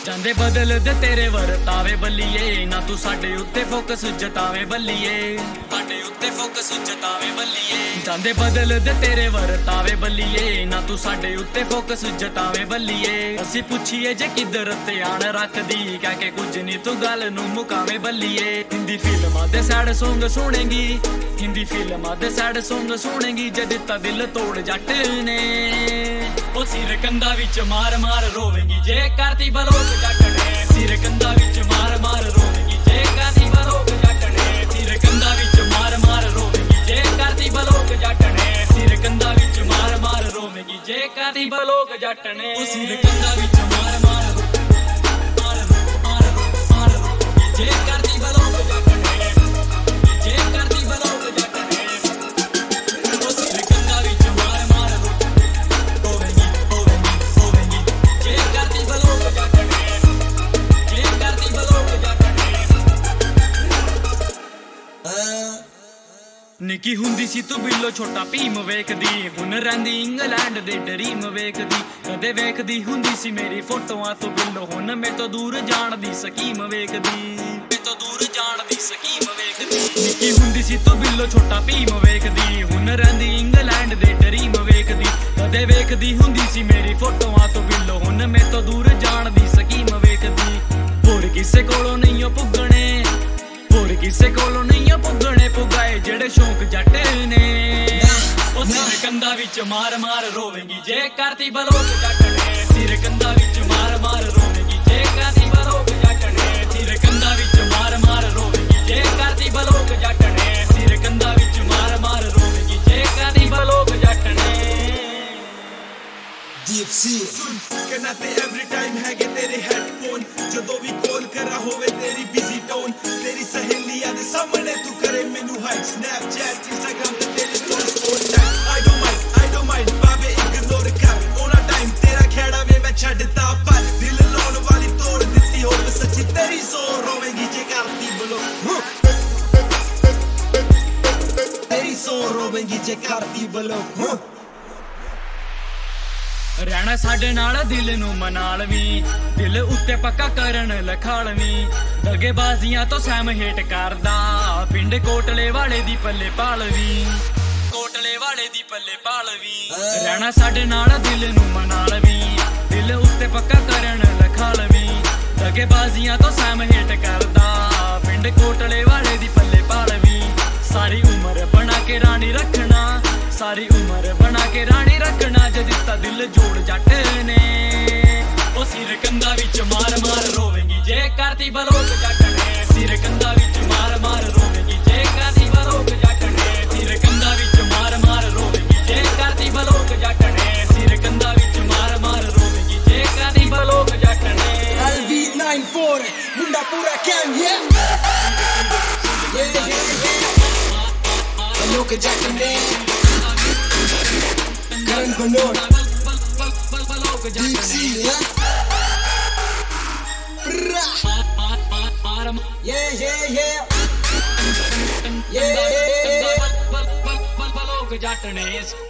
ਜਾਂਦੇ ਬਦਲ ਦੇ ਤੇਰੇ ਵਰਤਾਵੇ ਬੱਲੀਏ, ਨਾ ਤੂੰ ਸਾਡੇ ਉੱਤੇ ਫੋਕਸ ਜਤਾਵੇਂ ਬੱਲੀਏ, ਸਾਡੇ ਉੱਤੇ ਫੋਕਸ ਜਤਾਵੇਂ ਬੱਲੀਏ। ਜਾਂਦੇ ਬਦਲ ਦੇ ਤੇਰੇ ਵਰਤਾਵੇ ਬੱਲੀਏ, ਨਾ ਤੂੰ ਸਾਡੇ ਉੱਤੇ ਫੋਕਸ ਜਤਾਵੇਂ ਬੱਲੀਏ। ਅਸੀਂ ਪੁੱਛੀਏ ਜੇ ਕਿੱਧਰ ਧਿਆਨ ਰੱਖਦੀ, ਕਹਿ ਕੇ ਕੁਝ ਨਹੀਂ ਤੂੰ ਗੱਲ ਨੂੰ ਮੁਕਾਵੇਂ ਬੱਲੀਏ। ਹਿੰਦੀ ਫਿਲਮਾਂ ਦੇ ਸੈਡ ਸੌਂਗ ਸੁਣੇਗੀ, ਹਿੰਦੀ ਫਿਲਮਾਂ ਦੇ ਸੈਡ ਸੌਂਗ ਸੁਣੇਗੀ, ਜੇ ਦਿੱਤਾ ਦਿਲ ਤੋੜ ਜੱਟ ਨੇ। ਉਹ ਸਿਰ ਕੰਧਾਂ ਵਿੱਚ ਮਾਰ ਮਾਰ ਰੋਵੇਗੀ ਜੇ ਕਰਤੀ ਬਲੋਕ ਜੱਟ ਨੇ, ਸਿਰ ਕੰਧਾਂ ਵਿੱਚ ਮਾਰ ਮਾਰ ਰੋਵੇਗੀ ਜੇ ਕਰਤੀ ਬਲੋਕ ਜੱਟ ਨੇ, ਸਿਰ ਕੰਧਾਂ ਵਿੱਚ ਮਾਰ ਮਾਰ ਰੋਵੇਗੀ ਜੇ ਕਰਤੀ ਬਲੋਕ ਜੱਟ ਨੇ, ਸਿਰ ਕੰਧਾਂ ਵਿੱਚ ਮਾਰ ਮਾਰ ਰੋਵੇਗੀ ਜੇ ਕਰਤੀ ਬਲੋਕ ਜੱਟ ਨੇ। ਉਹ ਸਿਰ ਕੰਧਾਂ ਵਿੱਚ ਮਾਰ ਮਾਰ ਜੇ ਕਰਤੀ ਬਲੋਕ ਜੱਟ ਨੇ, ਜੇ ਕਰਤੀ ਬਲੋਕ ਜੱਟ ਨੇ। ਉਹ ਸਿਰ ਕੰਧਾਂ ਵਿੱਚ ਮਾਰ ਮਾਰ ਰੋਵੇਗੀ ਜੇ ਕਰਤੀ ਬਲੋਕ ਜੱਟ ਨੇ, ਜੇ ਕਰਤੀ ਬਲੋਕ ਜੱਟ ਨੇ। ਨਿੱਕੀ ਹੁੰਦੀ ਸੀ ਤੂੰ ਬਿੱਲੋ ਛੋਟਾ ਭੀਮ ਵੇਖਦੀ, ਹੁਣ ਰਹਿੰਦੀ ਇੰਗਲੈਂਡ ਦੇ ਡਰੀਮ ਵੇਖਦੀ। ਕਦੇ ਵੇਖਦੀ ਹੁੰਦੀ ਸੀ ਮੇਰੀ ਫੋਟੋਆਂ ਤੂੰ ਬਿੱਲੋ, ਹੁਣ ਮੇਰੇ ਤੋਂ ਦੂਰ ਜਾਣ ਦੀ ਸਕੀਮ ਵੇਖਦੀ, ਮੇਰੇ ਤੋਂ ਦੂਰ ਜਾਣ ਦੀ ਸਕੀਮ ਵੇਖਦੀ। ਨਿੱਕੀ ਹੁੰਦੀ ਸੀ ਤੂੰ ਬਿੱਲੋ ਛੋਟਾ ਭੀਮ ਵੇਖਦੀ, ਹੁਣ ਰਹਿੰਦੀ ਇੰਗਲੈਂਡ ਦੇ ਡਰੀਮ ਵੇਖਦੀ। ਕਦੇ ਵੇਖਦੀ ਹੁੰਦੀ ਸੀ ਮੇਰੀ ਫੋਟੋਆਂ ਤੂੰ ਬਿੱਲੋ, ਹੁਣ ਮੇਰੇ ਤੋਂ ਦੂਰ ਜਾਣ ਦੀ ਸਕੀਮ ਵੇਖਦੀ। ਹੋਰ ਕਿਸੇ ਕੋਲੋਂ ਨਹੀਂ ਉਹ ਪੁੱਗਣੇ, ਹੋਰ ਕਿਸੇ ਕੋਲੋਂ ਨਹੀਂ ਉਹ ਪੁੱਗਣੇ ਪੁਗਾਏ ਜਿਹੜੇ ਸ਼ੌਂਕ ਜੱਟ ਨੇ। ਉਹ ਸਿਰ ਕੰਧਾਂ ਵਿੱਚ ਮਾਰ ਮਾਰ ਰੋਵੇਗੀ ਜੇ ਕਰਤੀ ਬਲੋਕ ਜੱਟ ਨੇ, ਸਿਰ ਕੰਧਾਂ ਵਿੱਚ ਮਾਰ ਮਾਰ ਰੋਵੇਗੀ ਜੇ ਕਰਤੀ ਬਲੋਕ ਜੱਟ ਨੇ, ਸਿਰ ਕੰਧਾਂ ਵਿੱਚ ਮਾਰ ਮਾਰ ਰੋਵੇਗੀ ਜੇ ਕਰਤੀ ਬਲੋਕ ਜੱਟ ਨੇ, ਸਿਰ ਕੰਧਾਂ ਵਿੱਚ ਮਾਰ ਮਾਰ ਰੋਵੇਗੀ ਜੇ ਕਰਤੀ ਬਲੋਕ ਜੱਟ ਨੇ। Deep sea कहना ते एवरी टाइम हैगे तेरे हेडफोन, जदों भी कॉल करा होवे तेरी बिजी टोन। तेरी सहेलियां दे सामने तू करे मैनू हाइड, स्नैपचैट इंस्टाग्राम ते तेरे stories all time. I don't mind babe ignore कर, ओना टाइम तेरा खेड़ा वे मैं छड्डता पर। दिल लाउण वाली तोड़ दित्ती होवे सच्ची तेरी जोर रोवेगी जे करती ब्लॉक, तेरी जोर रोवेगी जे करती ब्लॉक। ਰਹਿਣਾ ਸਾਡੇ ਨਾਲ ਦਿਲ ਨੂੰ ਮਨਾ ਲਵੀਂ, ਦਿਲ ਉੱਤੇ ਪੱਕਾ ਕਰਨ ਲਖਾਲਵੀਂ। ਦਗੇਬਾਜ਼ੀਆਂ ਤੋਂ ਸੈਮ ਹੇਟ ਕਰਦਾ, ਪਿੰਡ ਕੋਟਲੇ ਵਾਲੇ ਦੀ ਪੱਲੇ ਪਾਲਵੀਂ, ਕੋਟਲੇ ਵਾਲੇ ਦੀ ਪੱਲੇ ਪਾਲਵੀਂ। ਰਹਿਣਾ ਸਾਡੇ ਨਾਲ ਦਿਲ ਨੂੰ ਮਨਾ ਲਵੀਂ, ਦਿਲ ਉੱਤੇ ਪੱਕਾ ਕਰਨ ਲਖਾਲਵੀਂ। ਦਗੇਬਾਜ਼ੀਆਂ ਤੋਂ ਸੈਮ ਹੇਟ ਕਰਦਾ, ਪਿੰਡ ਕੋਟਲੇ ਵਾਲੇ ਦੀ ਪੱਲੇ ਪਾਲਵੀਂ। ਸਾਰੀ ਉਮਰ ਬਣਾ ਕੇ ਰਾਣੀ ਰੱਖਣਾ, ਸਾਰੀ ਉਮਰ ਬਣਾ ਕੇ ਰਾਣੀ ਰੱਖਣਾ, ਜੇ ਦਿੱਤਾ ਦਿਲ ਜੋੜ ਜੱਟ ਨੇ। ਉਹ ਸਿਰ ਕੰਧਾਂ ਵਿੱਚ ਮਾਰ ਮਾਰ ਰੋਵੇਗੀ ਜੇ ਕਰਤੀ ਬਲੋਕ ਜੱਟ ਨੇ, ਸਿਰ ਕੰਧਾਂ ਵਿੱਚ ਮਾਰ ਮਾਰ ਰੋਵੇਗੀ ਜੇ ਕਰਤੀ ਬਲੋਕ ਜੱਟ ਨੇ, ਸਿਰ ਕੰਧਾਂ ਵਿੱਚ ਮਾਰ ਮਾਰ ਰੋਵੇਗੀ ਜੇ ਕਰਤੀ ਬਲੋਕ ਜੱਟ ਨੇ, ਸਿਰ ਕੰਧਾਂ ਵਿੱਚ ਮਾਰ ਮਾਰ ਰੋਵੇਗੀ ਜੇ ਕਰਤੀ ਬਲੋਕ ਜੱਟ ਨੇ। LV94 ਮੁੰਡਾ ਪੂਰਾ ਕੈਮ ਬਲੋਕ ਜੱਟ ਨੇ। Karan Banor Deep sea yeah ਜੱਟ ਨੇ।